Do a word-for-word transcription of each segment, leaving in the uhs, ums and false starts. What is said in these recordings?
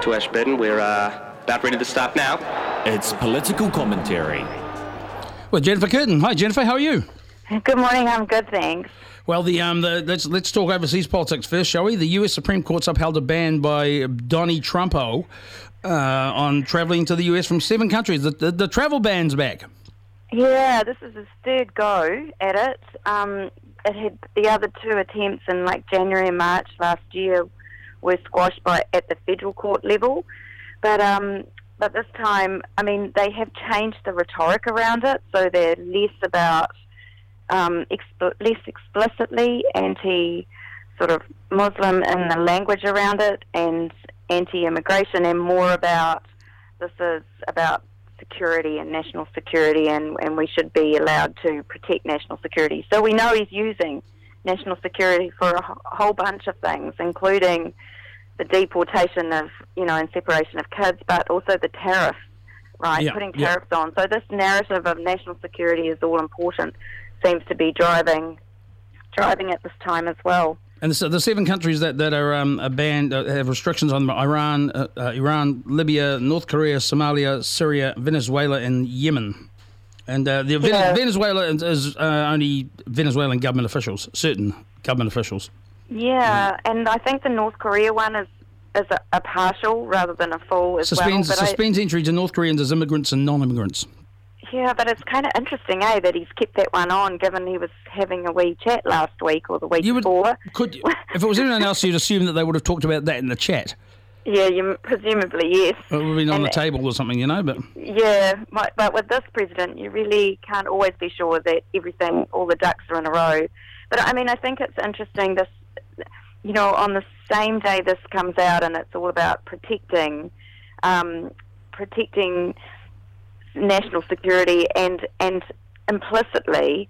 to Ashburton. We're uh, about ready to start now. It's political commentary. Well, Jennifer Curtin. Hi, Jennifer. How are you? Good morning. I'm good, thanks. Well, the um, the let's let's talk overseas politics first, shall we? The U S Supreme Court's upheld a ban by Donnie Trumpo uh, on travelling to the U S from seven countries. The, the, the travel ban's back. Yeah, this is his third go at it. Um, it had the other two attempts in like January and March last year were squashed by at the federal court level, but um, but this time, I mean, they have changed the rhetoric around it, so they're less about um, exp- less explicitly anti sort of Muslim in the language around it and anti-immigration, and more about this is about security and national security, and, and we should be allowed to protect national security. So we know he's using national security for a h- whole bunch of things, including the deportation of, you know, and separation of kids, but also the tariffs, right, yeah, putting yeah. tariffs on. So this narrative of national security is all important, seems to be driving driving at this time as well. And the, the seven countries that, that are, um, are banned uh, have restrictions on them: Iran, uh, uh, Iran, Libya, North Korea, Somalia, Syria, Venezuela, and Yemen. And uh, the Yeah. Venezuela is, is uh, only Venezuelan government officials, certain government officials. Yeah, and I think the North Korea one is is a, a partial rather than a full as Suspends, well. But suspends entry to North Koreans as immigrants and non-immigrants. I, yeah, but it's kind of interesting, eh, that he's kept that one on, given he was having a wee chat last week or the week You would, before. could, if it was anyone else, you'd assume that they would have talked about that in the chat. Yeah, you, presumably, yes. It would have been on And- the table or something, you know, but... Yeah, but but with this president, you really can't always be sure that everything, all the ducks are in a row. But, I mean, I think it's interesting, this, you know, on the same day this comes out, and it's all about protecting, um, protecting national security and, and implicitly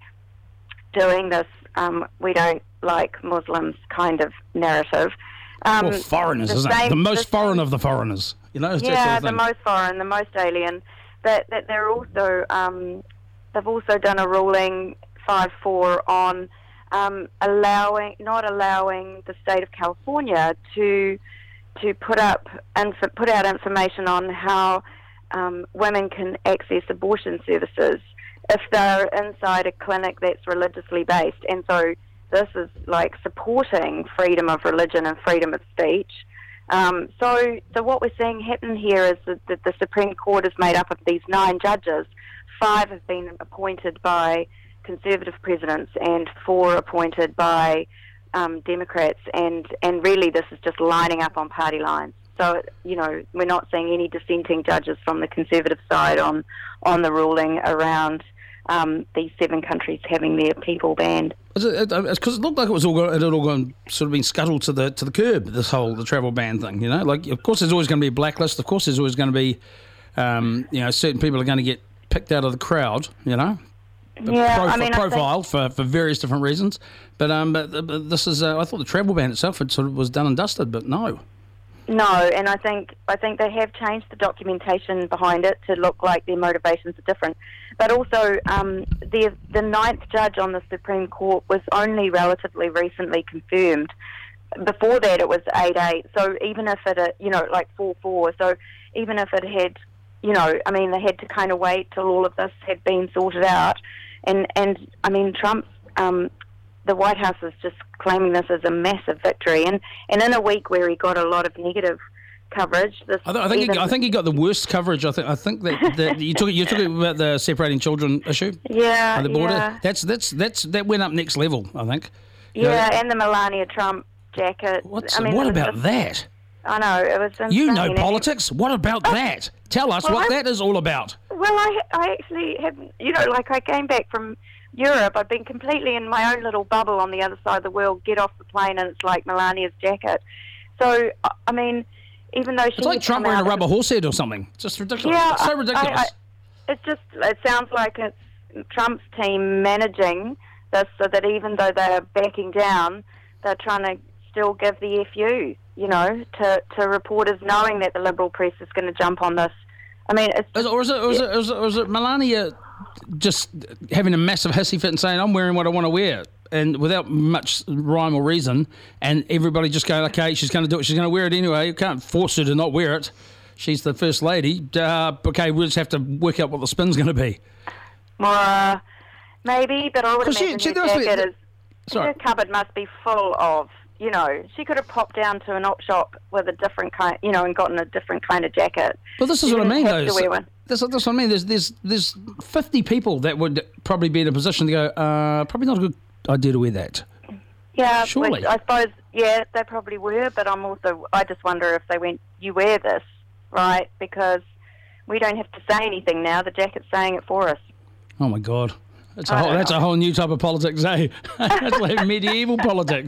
doing this um, we don't like Muslims kind of narrative. Um, well, foreigners, the isn't it? same- The most the foreign same- of the foreigners. You know, it's that yeah, sort of the thing. most foreign, the most alien. But that they're also um, they've also done a ruling five four on um, allowing not allowing the state of California to to put up and put out information on how um, women can access abortion services if they're inside a clinic that's religiously based. And so this is like supporting freedom of religion and freedom of speech. Um, so, so what we're seeing happen here is that, that the Supreme Court is made up of these nine judges. Five have been appointed by Conservative presidents and four appointed by um, Democrats. And, and really this is just lining up on party lines. So, you know, we're not seeing any dissenting judges from the Conservative side on, on the ruling around um, these seven countries having their people banned. Because it, it, it looked like it was all it had all gone sort of been scuttled to the to the curb. This whole the travel ban thing, you know, like of course there's always going to be a blacklist. Of course there's always going to be, um, you know, certain people are going to get picked out of the crowd, you know, Yeah, Profi- I mean, I profiled for, for various different reasons. But um, but, but this is uh, I thought the travel ban itself had sort of was done and dusted, but no. No, and I think I think they have changed the documentation behind it to look like their motivations are different. But also, um, the the ninth judge on the Supreme Court was only relatively recently confirmed. Before that, it was eight eight. So even if it, uh, you know, like four four. So even if it had, you know, I mean, they had to kind of wait till all of this had been sorted out. And and I mean, Trump's. Um, The White House is just claiming this as a massive victory, and, and in a week where he got a lot of negative coverage. This I, th- I think even, he, I think he got the worst coverage. I think I think that, that you took it, you took it about the separating children issue yeah, on the border. yeah, That's that's that's that went up next level. I think. You know, yeah, and the Melania Trump jacket. What's I mean, what it was about just- that? I know it was. Insane. You know And- politics. What about that? Tell us Well, what I- that is all about. Well, I I actually have, you know, like I came back from Europe. I've been completely in my own little bubble on the other side of the world. Get off the plane and it's like Melania's jacket. So I- I mean, even though she It's like had Trump come wearing a out- rubber horse head or something. It's just ridiculous. Yeah, it's so I- ridiculous. I, I, it's just, it sounds like it's Trump's team managing this so that even though they're backing down, they're trying to still give the F U, you know, to, to reporters knowing that the liberal press is going to jump on this. I mean, it's Is it- or is it, or is it, or is it, or is it Melania just having a massive hissy fit and saying, I'm wearing what I want to wear, and without much rhyme or reason, and everybody just going, okay, she's going to do it, she's going to wear it anyway. You can't force her to not wear it. She's the first lady. Uh, okay, we'll just have to work out what the spin's going to be. Well, uh, maybe, but I would Well, she- imagine she her does jacket me- is... Sorry. Her cupboard must be full of, you know, she could have popped down to an op shop with a different kind, you know, and gotten a different kind of jacket. Well, this is She what I didn't mean, have though. to wear one. That's, that's what I mean. There's, there's, there's fifty people that would probably be in a position to go, uh, probably not a good idea to wear that. Yeah, Surely. which I suppose, yeah, they probably were, but I'm also, I just wonder if they went, you wear this, right, because we don't have to say anything now. The jacket's saying it for us. Oh, my God. That's a I whole, don't that's know. a whole new type of politics, eh? That's like medieval politics.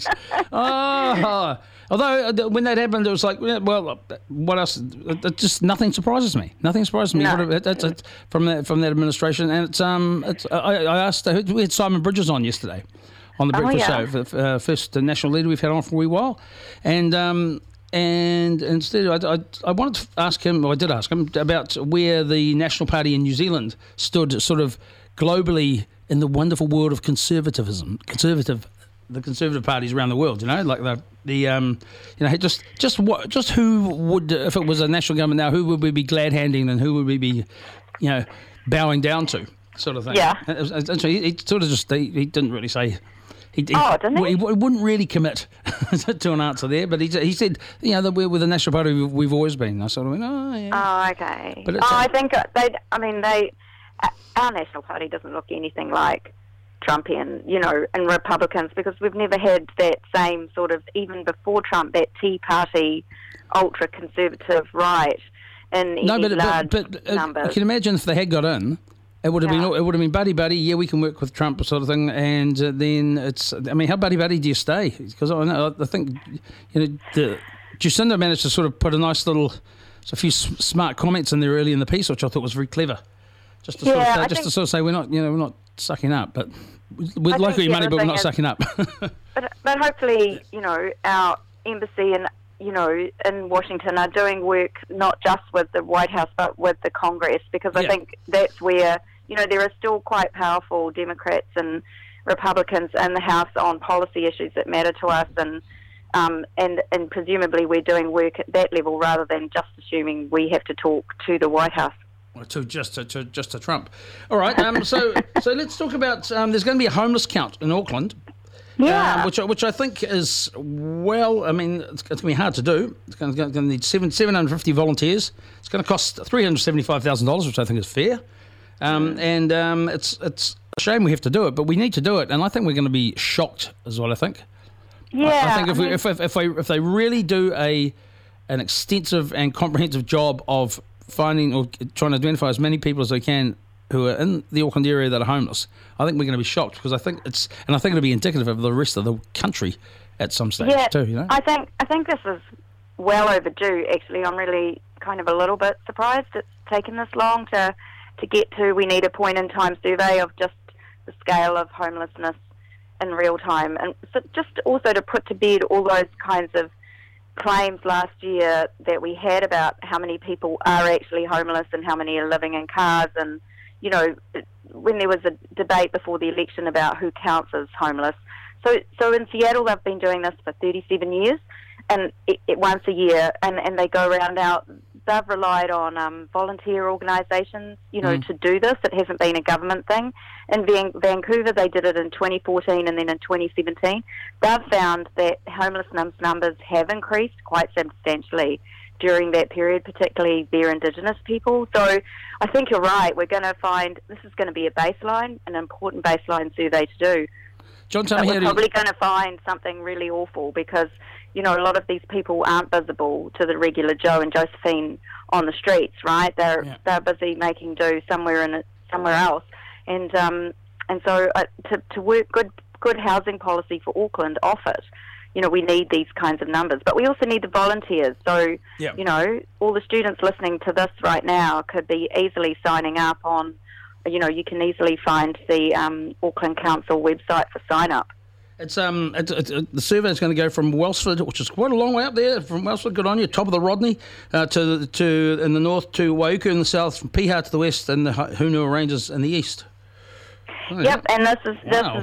Oh, although uh, when that happened, it was like, yeah, well, uh, what else? It, it just nothing surprises me. Nothing surprises me. No. What it- That's it from that from that administration. And it's um, it's I, I asked uh, we had Simon Bridges on yesterday on the Oh, breakfast yeah. show, the uh, first uh, national leader we've had on for a wee while, and um. And instead, I, I, I wanted to ask him, or I did ask him, about where the National Party in New Zealand stood sort of globally in the wonderful world of conservatism, conservative, the conservative parties around the world, you know, like the, the um, you know, just just what, just who would, if it was a national government now, who would we be glad-handing and who would we be, you know, bowing down to, sort of thing. Yeah. And, it was- and so he, he sort of just, he, he didn't really say... He, he, Oh, didn't he? he wouldn't really commit to an answer there, but he, he said, you know, that we're with the National Party we've, we've always been. I sort of went, oh, yeah. Oh, okay. But oh, it's a- I think they, I mean, they, uh, our National Party doesn't look anything like Trumpian, you know, and Republicans, because we've never had that same sort of, even before Trump, that Tea Party ultra-conservative right in no, any but, large but, but uh, numbers. I can imagine if they had got in, it would have Yeah. been it would have been buddy buddy. Yeah, we can work with Trump, sort of thing. And uh, then it's, I mean, how buddy buddy do you stay? Because I know I think, you know, the, Jacinda managed to sort of put a nice little, a few s- smart comments in there early in the piece, which I thought was very clever. Just to sort Yeah, of say, I just to think- sort of say we're not, you know, we're not sucking up, but we'd I like think your the money, other but we're thing not is- sucking up. But, but hopefully, you know, our embassy and, you know, in Washington are doing work not just with the White House but with the Congress, because I Yeah. think that's where, you know, there are still quite powerful Democrats and Republicans in the House on policy issues that matter to us, and um, and, and presumably we're doing work at that level rather than just assuming we have to talk to the White House. Or to just to, to just to Trump. All right. Um, so so let's talk about. Um, there's going to be a homeless count in Auckland. Yeah. Um, which I- which I think is, well, I mean, it's, it's going to be hard to do. It's going to, going to need seven seven hundred fifty volunteers. It's going to cost three hundred seventy five thousand dollars, which I think is fair. Um, and um, it's it's a shame we have to do it, but we need to do it. And I think we're going to be shocked, is what I think. Yeah. I, I think if I we mean- if if if they if they really do a an extensive and comprehensive job of finding or trying to identify as many people as they can who are in the Auckland area that are homeless, I think we're going to be shocked, because I think it's and I think it'll be indicative of the rest of the country at some stage yeah, too. You know, I think I think this is well overdue. Actually, I'm really kind of a little bit surprised it's taken this long to to get to. We need a point in time survey of just the scale of homelessness in real time, and so just also to put to bed all those kinds of claims last year that we had about how many people are actually homeless and how many are living in cars. And you know, when there was a debate before the election about who counts as homeless. So, so in Seattle, they've been doing this for thirty-seven years, and it, it once a year, and, and they go around now. They've relied on um, volunteer organisations, you know, Mm. to do this. It hasn't been a government thing. In Van- Vancouver, they did it in twenty fourteen and then in twenty seventeen. They've found that homelessness numbers have increased quite substantially during that period, particularly their Indigenous people. So I think you're right. We're going to find this is going to be a baseline, an important baseline survey to do. John, tell But me how we're do you, probably going to find something really awful because, you know, a lot of these people aren't visible to the regular Joe and Josephine on the streets, right? They're Yeah. they're busy making do somewhere in it, somewhere else, and um and so uh, to to work good good housing policy for Auckland off it, you know, we need these kinds of numbers, but we also need the volunteers. So Yeah. you know, all the students listening to this right now could be easily signing up on. You know, you can easily find the um, Auckland Council website for sign up. It's um, it's, it's, it, the survey is going to go from Wellsford, which is quite a long way up there, from Wellsford, good on you, top of the Rodney, uh, to to in the north to Waiuku in the south, from Piha to the west, and the Hunua Ranges in the east. Oh, Yep, and this is this Wow. is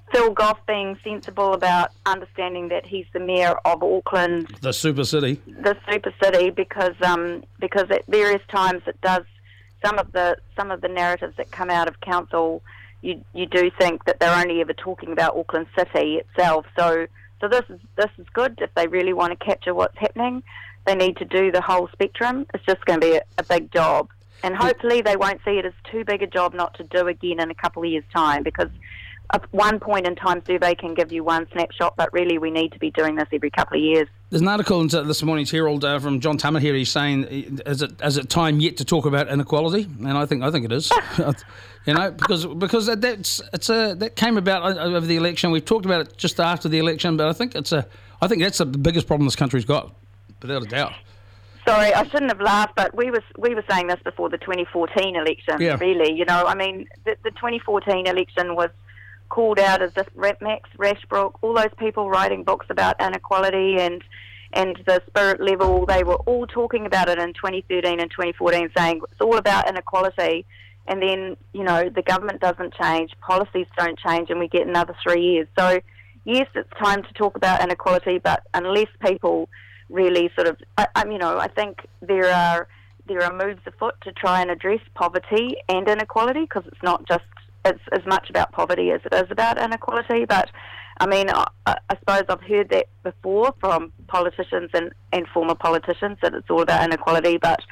Phil Goff being sensible about understanding that he's the mayor of Auckland, The super city. the super city, because um, because at various times it does some of the some of the narratives that come out of council. You you do think that they're only ever talking about Auckland City itself. So so this is this is good. If they really want to capture what's happening, they need to do the whole spectrum. It's just going to be a, a big job, and hopefully they won't see it as too big a job not to do again in a couple of years' time, because at one point in time survey can give you one snapshot, but really we need to be doing this every couple of years. There's an article in this morning's Herald uh, from John Tamahiri saying, "Is it is it time yet to talk about inequality?" And I think I think it is. You know, because because that's it's a that came about over the election. We've talked about it just after the election, but I think it's a I think that's the biggest problem this country's got, without a doubt. Sorry, I shouldn't have laughed, but we was we were saying this before the twenty fourteen election. Yeah. Really, you know, I mean, the, the twenty fourteen election was called out as if Max Rashbrook, all those people writing books about inequality and and the spirit level, they were all talking about it in twenty thirteen and twenty fourteen, saying it's all about inequality. And then, you know, the government doesn't change, policies don't change, and we get another three years. So, yes, it's time to talk about inequality, but unless people really sort of, I, I, you know, I think there are there are moves afoot to try and address poverty and inequality, because it's not just it's as much about poverty as it is about inequality. But I mean, I, I suppose I've heard that before from politicians and, and former politicians, that it's all about inequality, but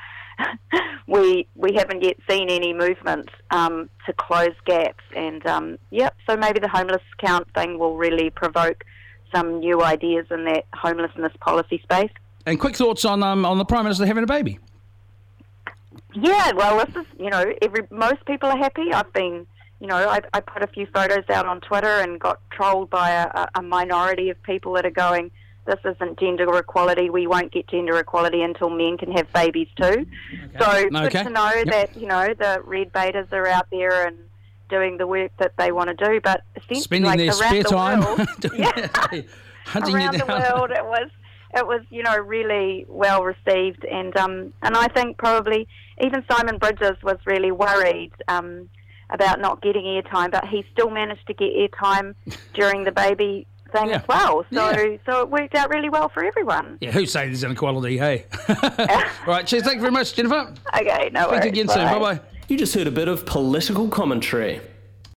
we we haven't yet seen any movement um, to close gaps. And um, yep, so maybe the homeless count thing will really provoke some new ideas in that homelessness policy space. And quick thoughts on um, on the Prime Minister having a baby. Yeah, well, this is, you know, every most people are happy. I've been, you know, I, I put a few photos out on Twitter and got trolled by a, a minority of people that are going, this isn't gender equality, we won't get gender equality until men can have babies too. Okay. So Okay. good to know yep. that, you know, the red baiters are out there and doing the work that they want to do, but essentially, spending like, their around spare the time world, doing yeah, that, hunting around you the down. world, it was it was you know really well received, and um and I think probably even Simon Bridges was really worried um about not getting airtime, but he still managed to get airtime during the baby thing Yeah. as well. So Yeah. so it worked out really well for everyone. Yeah, who's saying there's inequality, hey? All right, cheers, thank you very much, Jennifer. Okay, no Speak worries. again soon, bye-bye. You just heard a bit of political commentary.